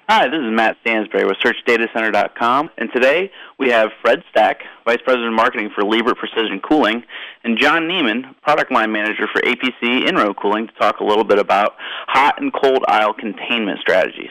Hi, this is Matt Stansberry with SearchDataCenter.com, and today we have Fred Stack, Vice President of Marketing for Liebert Precision Cooling, and John Neiman, Product Line Manager for APC In-Row Cooling, to talk a little bit about hot and cold aisle containment strategies.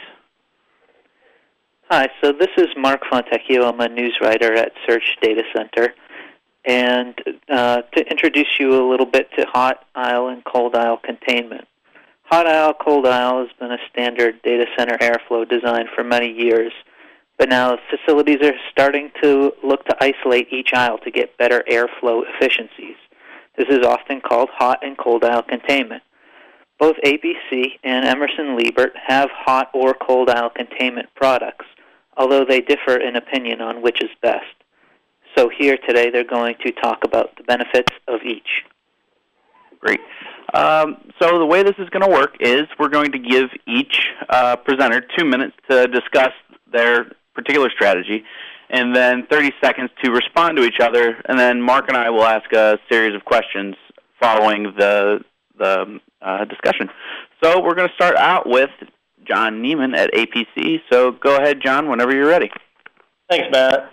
Hi, so this is Mark Fontecchio. I'm a news writer at Search Data Center. And to introduce you a little bit to hot aisle and cold aisle containment. Hot aisle, cold aisle has been a standard data center airflow design for many years, but now facilities are starting to look to isolate each aisle to get better airflow efficiencies. This is often called hot and cold aisle containment. Both APC and Emerson Liebert have hot or cold aisle containment products, although they differ in opinion on which is best. So here today they're going to talk about the benefits of each. Great. So the way this is going to work is we're going to give each presenter 2 minutes to discuss their particular strategy, and then 30 seconds to respond to each other, and then Mark and I will ask a series of questions following the discussion. So we're going to start out with John Neiman at APC. So go ahead, John, whenever you're ready. Thanks, Matt.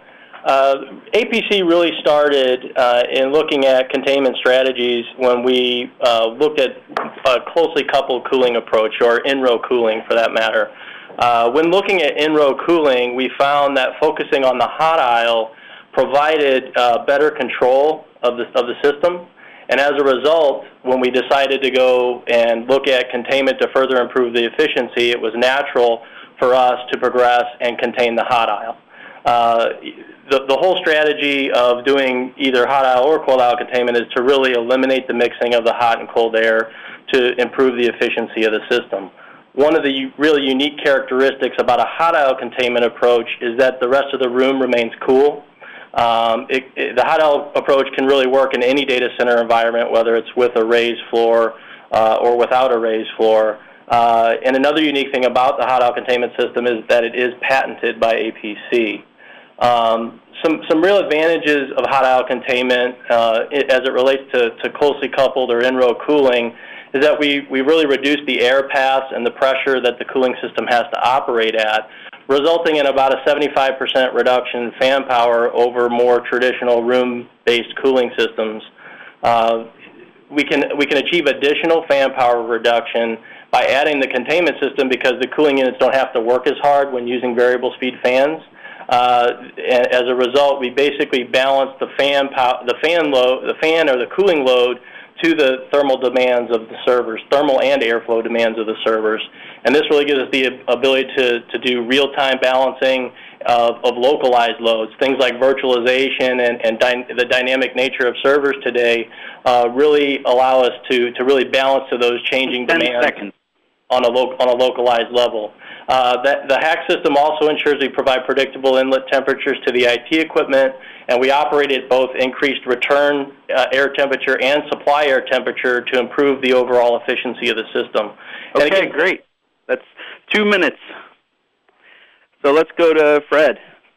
APC really started in looking at containment strategies when we looked at a closely coupled cooling approach, or in-row cooling for that matter. When looking at in-row cooling, we found that focusing on the hot aisle provided better control of the system. And as a result, when we decided to go and look at containment to further improve the efficiency, it was natural for us to progress and contain the hot aisle. The whole strategy of doing either hot aisle or cold aisle containment is to really eliminate the mixing of the hot and cold air to improve the efficiency of the system. One of the really unique characteristics about a hot aisle containment approach is that the rest of the room remains cool. The hot aisle approach can really work in any data center environment, whether it's with a raised floor or without a raised floor. And another unique thing about the hot aisle containment system is that it is patented by APC. Some real advantages of hot aisle containment as it relates to closely coupled or in-row cooling is that we really reduce the air pass and the pressure that the cooling system has to operate at, resulting in about a 75% reduction in fan power over more traditional room-based cooling systems. We can achieve additional fan power reduction by adding the containment system because the cooling units don't have to work as hard when using variable speed fans. As a result, we basically balance the fan or the cooling load to the thermal demands of the servers, thermal and airflow demands of the servers. And this really gives us the ability to do real-time balancing of localized loads. Things like virtualization and the dynamic nature of servers today really allow us to really balance to those changing demands on a localized level. The HACS system also ensures we provide predictable inlet temperatures to the IT equipment, and we operate at both increased return air temperature and supply air temperature to improve the overall efficiency of the system. Okay, again, great. That's 2 minutes. So let's go to Fred.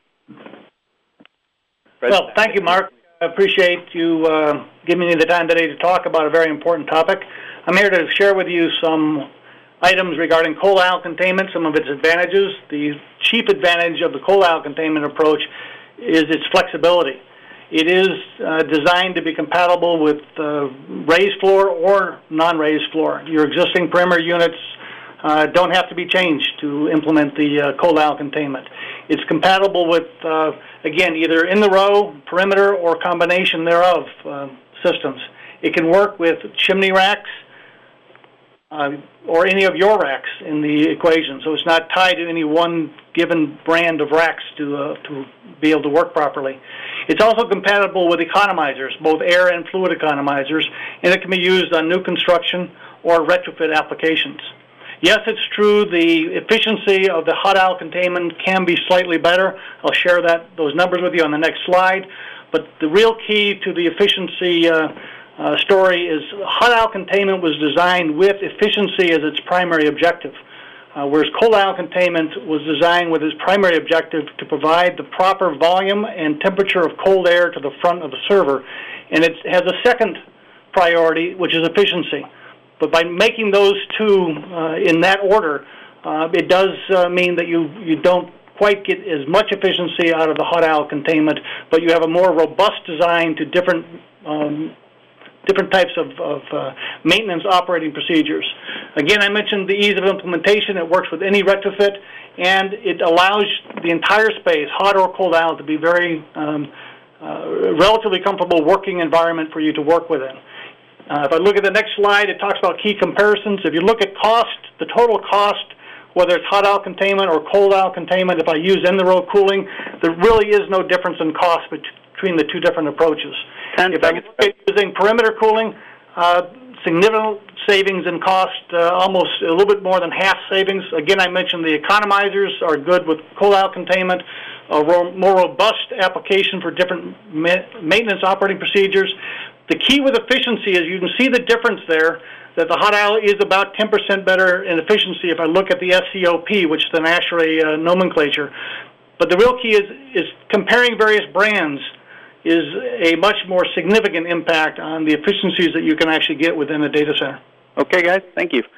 Well, thank you, Mark. I appreciate you giving me the time today to talk about a very important topic. I'm here to share with you some items regarding cold aisle containment, some of its advantages. The chief advantage of the cold aisle containment approach is its flexibility. It is designed to be compatible with raised floor or non-raised floor. Your existing perimeter units don't have to be changed to implement the cold aisle containment. It's compatible with, again, either in the row, perimeter, or combination thereof systems. It can work with chimney racks, or any of your racks in the equation. So it's not tied to any one given brand of racks to be able to work properly. It's also compatible with economizers, both air and fluid economizers, and it can be used on new construction or retrofit applications. Yes, it's true, the efficiency of the hot aisle containment can be slightly better. I'll share those numbers with you on the next slide. But the real key to the efficiency story is hot aisle containment was designed with efficiency as its primary objective, whereas cold aisle containment was designed with its primary objective to provide the proper volume and temperature of cold air to the front of the server. And it has a second priority, which is efficiency. But by making those two in that order, It does mean that you don't quite get as much efficiency out of the hot aisle containment, but you have a more robust design to different types of maintenance operating procedures. Again, I mentioned the ease of implementation. It works with any retrofit, and it allows the entire space, hot or cold aisle, to be very relatively comfortable working environment for you to work within. If I look at the next slide, it talks about key comparisons. If you look at cost, the total cost, whether it's hot aisle containment or cold aisle containment, if I use in-the-row cooling, there really is no difference in cost between the two different approaches. If I look at using perimeter cooling, significant savings in cost, almost a little bit more than half savings. Again, I mentioned the economizers are good with cold aisle containment, a more robust application for different maintenance operating procedures. The key with efficiency is you can see the difference there, that the hot aisle is about 10% better in efficiency if I look at the SCOP, which is the ASHRAE nomenclature. But the real key is comparing various brands is a much more significant impact on the efficiencies that you can actually get within a data center. Okay, guys, thank you.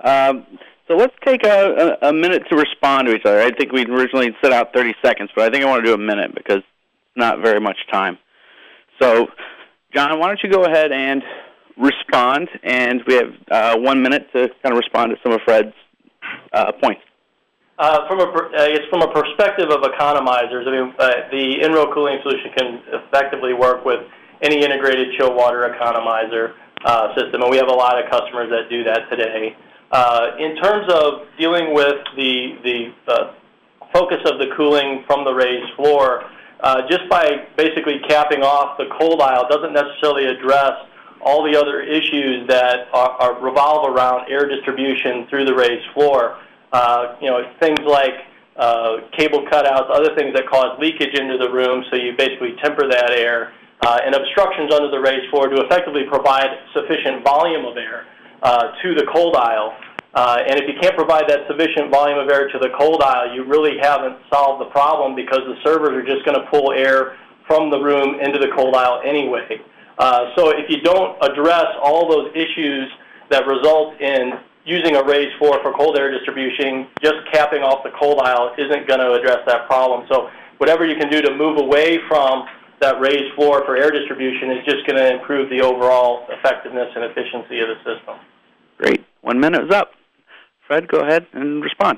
So let's take a minute to respond to each other. I think we originally set out 30 seconds, but I think I want to do a minute because it's not very much time. So, John, why don't you go ahead and respond, and we have 1 minute to kind of respond to some of Fred's points. From a perspective of economizers, I mean, the in-row cooling solution can effectively work with any integrated chill water economizer system, and we have a lot of customers that do that today. In terms of dealing with the focus of the cooling from the raised floor, just by basically capping off the cold aisle doesn't necessarily address all the other issues that revolve around air distribution through the raised floor. Things like cable cutouts, other things that cause leakage into the room, so you basically temper that air, and obstructions under the raised floor to effectively provide sufficient volume of air to the cold aisle. And if you can't provide that sufficient volume of air to the cold aisle, you really haven't solved the problem because the servers are just going to pull air from the room into the cold aisle anyway. So if you don't address all those issues that result in using a raised floor for cold air distribution, just capping off the cold aisle isn't going to address that problem. So whatever you can do to move away from that raised floor for air distribution is just going to improve the overall effectiveness and efficiency of the system. Great. 1 minute is up. Fred, go ahead and respond.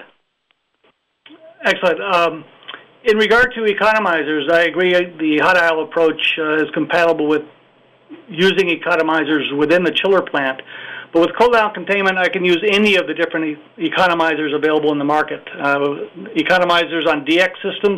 Excellent. In regard to economizers, I agree the hot aisle approach is compatible with using economizers within the chiller plant. But with cold aisle containment, I can use any of the different economizers available in the market. Economizers on DX systems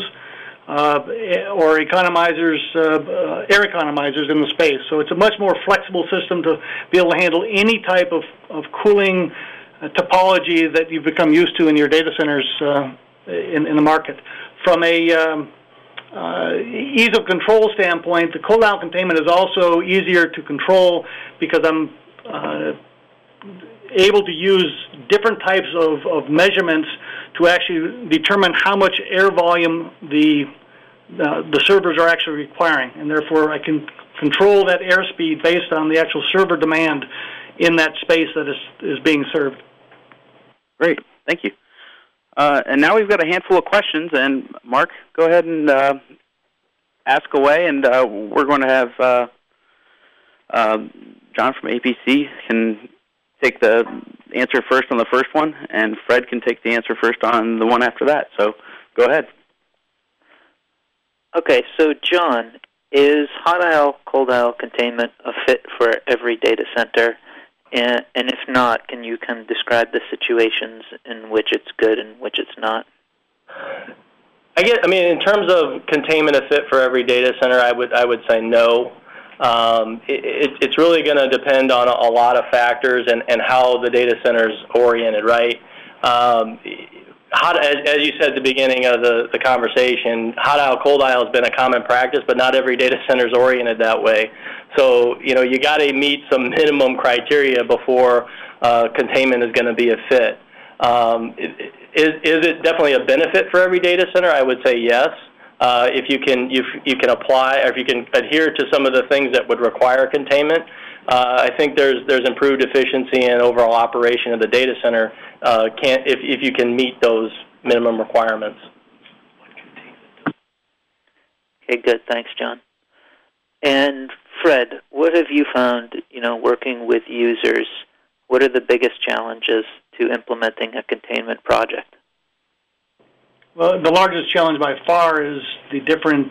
or economizers, air economizers in the space. So it's a much more flexible system to be able to handle any type of cooling topology that you've become used to in your data centers in the market. From a ease of control standpoint, the cold aisle containment is also easier to control because I'm able to use different types of measurements to actually determine how much air volume the servers are actually requiring, and therefore I can control that airspeed based on the actual server demand in that space that is being served. Great, thank you. And now we've got a handful of questions, and Mark, go ahead and ask away, and we're going to have John from APC can take the answer first on the first one, and Fred can take the answer first on the one after that. So go ahead. Okay, so John, is hot aisle, cold aisle containment a fit for every data center? And if not, can you kind of describe the situations in which it's good and which it's not? In terms of containment a fit for every data center, I would say no. It's really going to depend on a lot of factors and how the data center is oriented, right? As you said at the beginning of the conversation, hot aisle, cold aisle has been a common practice, but not every data center is oriented that way. So, you got to meet some minimum criteria before containment is going to be a fit. Is it definitely a benefit for every data center? I would say yes. If you can apply, or if you can adhere to some of the things that would require containment, I think there's improved efficiency and overall operation of the data center if you can meet those minimum requirements. Okay, good. Thanks, John. And Fred, what have you found, working with users? What are the biggest challenges to implementing a containment project? Well, the largest challenge by far is the different,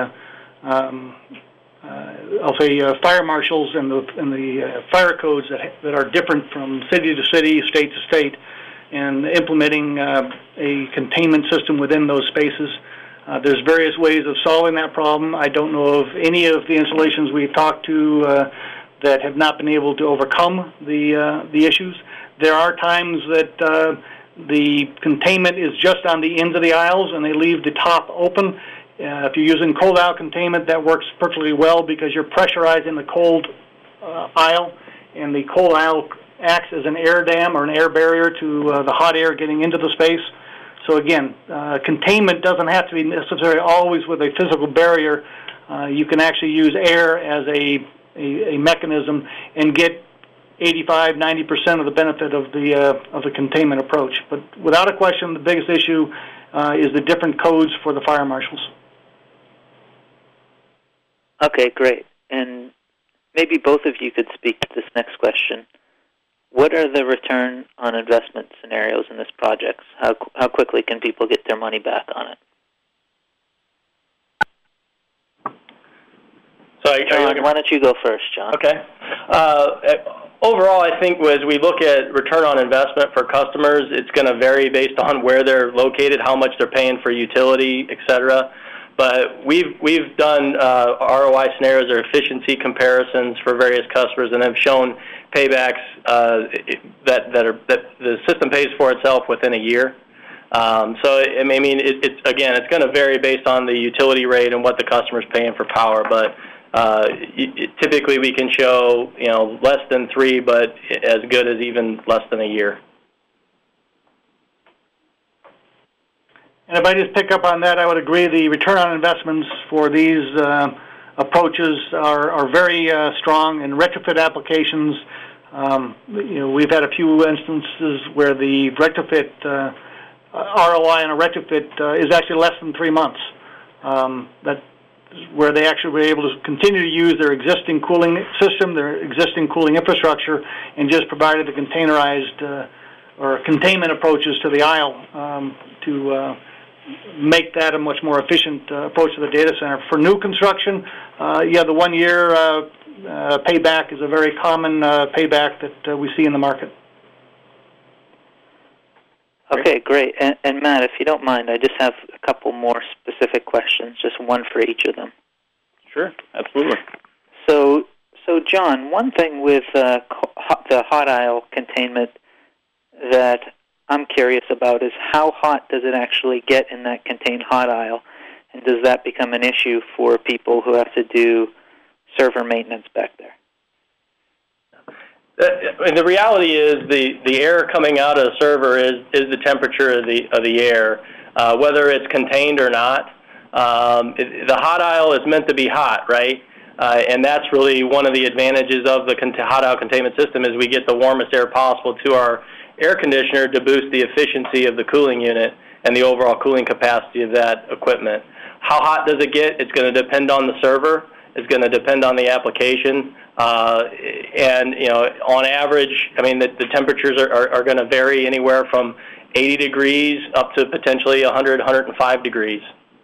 fire marshals and the fire codes that are different from city to city, state to state, and implementing a containment system within those spaces. There's various ways of solving that problem. I don't know of any of the installations we've talked to that have not been able to overcome the issues. There are times that the containment is just on the ends of the aisles and they leave the top open. If you're using cold aisle containment, that works perfectly well because you're pressurizing the cold aisle, and the cold aisle acts as an air dam or an air barrier to the hot air getting into the space. So again, containment doesn't have to be necessarily always with a physical barrier. You can actually use air as a mechanism and get 85-90% of the benefit of the containment approach. But without a question, the biggest issue is the different codes for the fire marshals. Okay, great. And maybe both of you could speak to this next question. What are the return on investment scenarios in this project? How quickly can people get their money back on it? So, John, why don't you go first, John? Okay. Overall, I think as we look at return on investment for customers, it's going to vary based on where they're located, how much they're paying for utility, et cetera. But we've done ROI scenarios or efficiency comparisons for various customers and have shown paybacks that the system pays for itself within a year. So it's going to vary based on the utility rate and what the customer's paying for power. But typically we can show less than 3, but as good as even less than a year. And if I just pick up on that, I would agree the return on investments for these approaches are very strong in retrofit applications. We've had a few instances where the retrofit ROI on a retrofit is actually less than 3 months. That's where they actually were able to continue to use their existing cooling system, their existing cooling infrastructure, and just provided the containerized or containment approaches to the aisle to make that a much more efficient approach to the data center. For new construction, the 1 year payback is a very common payback that we see in the market. Okay, great. And Matt, if you don't mind, I just have a couple more specific questions, just one for each of them. Sure, absolutely. So John, one thing with the hot aisle containment that I'm curious about is how hot does it actually get in that contained hot aisle, and does that become an issue for people who have to do server maintenance back there? And the reality is the air coming out of the server is the temperature of the air, whether it's contained or not. The hot aisle is meant to be hot, right? And that's really one of the advantages of the hot aisle containment system is we get the warmest air possible to our air conditioner to boost the efficiency of the cooling unit and the overall cooling capacity of that equipment. How hot does it get? It's going to depend on the server. It's going to depend on the application. And, on average, the temperatures are going to vary anywhere from 80 degrees up to potentially 100, 105 degrees.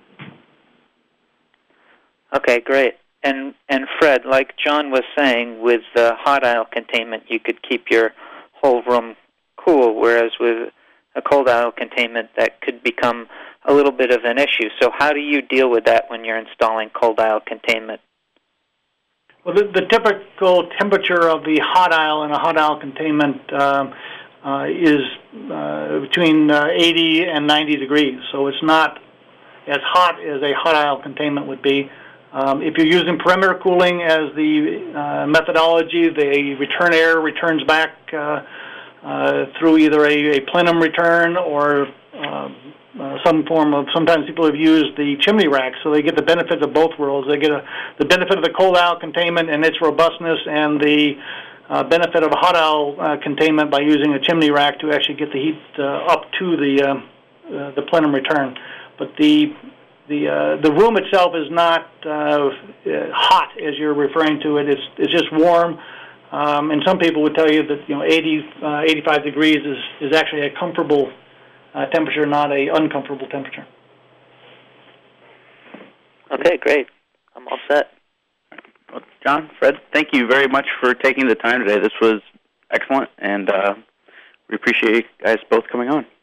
Okay, great. And Fred, like John was saying, with the hot aisle containment, you could keep your whole room cool, whereas with a cold aisle containment, that could become a little bit of an issue. So how do you deal with that when you're installing cold aisle containment? Well, the typical temperature of the hot aisle in a hot aisle containment is between 80 and 90 degrees, so it's not as hot as a hot aisle containment would be. If you're using perimeter cooling as the methodology, the return air returns back through either a plenum return or some form of. Sometimes people have used the chimney rack, so they get the benefit of both worlds. They get the benefit of the cold aisle containment and its robustness, and the benefit of a hot aisle containment by using a chimney rack to actually get the heat up to the plenum return. But the room itself is not hot, as you're referring to it. It's just warm. And some people would tell you that 85 degrees is actually a comfortable temperature, not a uncomfortable temperature. Okay, great. I'm all set. Well, John, Fred, thank you very much for taking the time today. This was excellent, and we appreciate you guys both coming on.